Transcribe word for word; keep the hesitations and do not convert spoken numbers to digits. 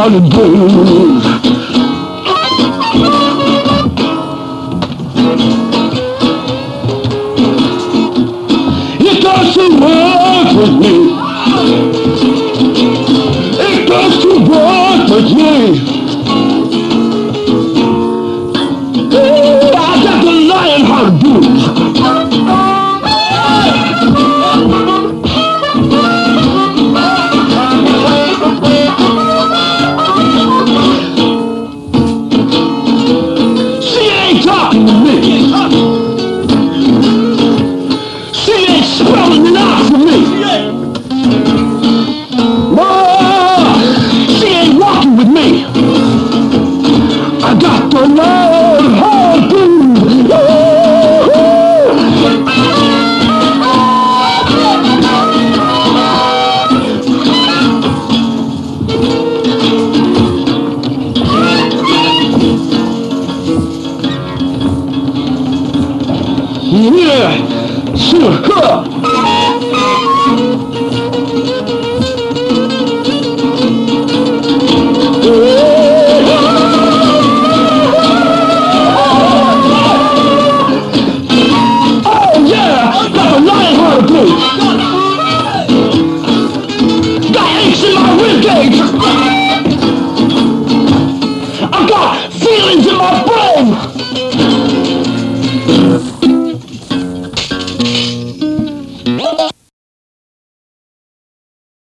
how to do. It does to work with me. It does to work with me. I got to learn how to do it. She ain't talking to me. She ain't spelling it out for me. No, she ain't walking with me. I got to learn how to do. Yeah, sure.